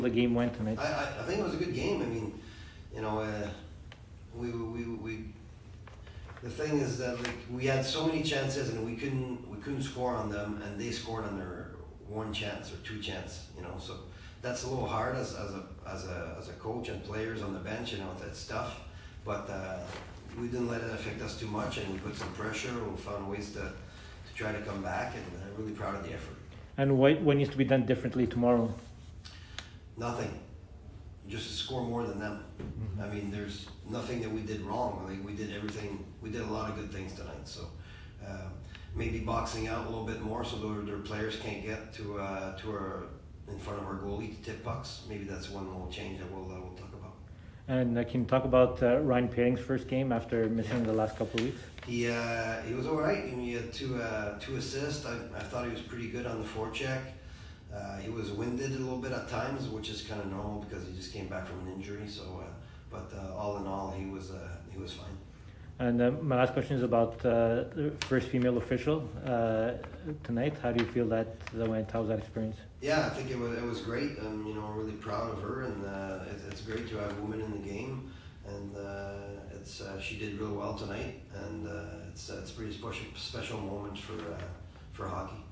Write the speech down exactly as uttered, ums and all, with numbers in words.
the game went tonight. I, I, I think it was a good game. I mean, you know, uh, we, we, we, the thing is that like we had so many chances and we couldn't we couldn't score on them, and they scored on their one chance or two chance. You know, so that's a little hard as, as a as a as a coach and players on the bench. You know, that's tough, but uh, we didn't let it affect us too much, and we put some pressure. We found ways to, to try to come back, and I'm really proud of the effort. And what what needs to be done differently tomorrow? Nothing. Just to score more than them. Mm-hmm. I mean, there's nothing that we did wrong. Like we did everything. We did a lot of good things tonight. So uh, maybe boxing out a little bit more, so their, their players can't get to uh, to our in front of our goalie to tip pucks. Maybe that's one little change that we'll uh, we'll talk about. And uh, can you talk about uh, Ryan Paring's first game after missing yeah. the last couple of weeks? He uh, he was all right. I mean, he had two uh, two assists. I, I thought he was pretty good on the forecheck. Uh, he was winded a little bit at times, which is kind of normal because he just came back from an injury. So, uh, but uh, all in all, he was uh, he was fine. And uh, my last question is about uh, the first female official uh, tonight. How do you feel that that went? How was that experience? Yeah, I think it was it was great. I'm you know really proud of her, and uh, it's, it's great to have women in the game. And uh, it's uh, she did real well tonight, and uh, it's uh, it's a pretty special special moment for uh, for hockey.